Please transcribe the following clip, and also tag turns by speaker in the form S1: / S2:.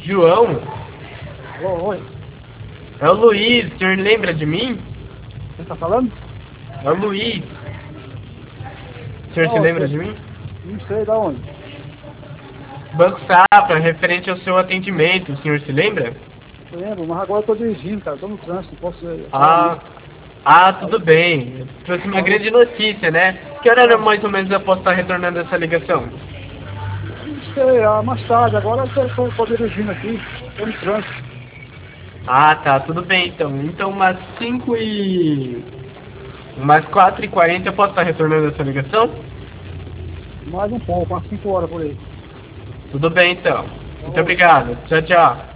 S1: João?
S2: Oi.
S1: É o Luiz, o senhor lembra de mim?
S2: Quem tá falando?
S1: É o Luiz. O senhor se
S2: Não,
S1: lembra de mim?
S2: não sei da onde.
S1: Banco Safra, referente ao seu atendimento, o senhor se lembra?
S2: Lembro, mas agora eu tô dirigindo, cara. Tô no trânsito, posso falar
S1: Ah,
S2: muito.
S1: tudo bem. Trouxe uma grande notícia, né? Que horário mais ou menos eu posso estar retornando essa ligação?
S2: Não sei, mais tarde. Agora eu tô dirigindo aqui. Tô no trânsito.
S1: Ah, tá, tudo bem então. Então umas 4h40 eu posso estar retornando essa ligação?
S2: Mais um pouco, umas 5 horas por aí.
S1: Tudo bem então. Muito
S2: Falou.
S1: obrigado. Tchau, tchau.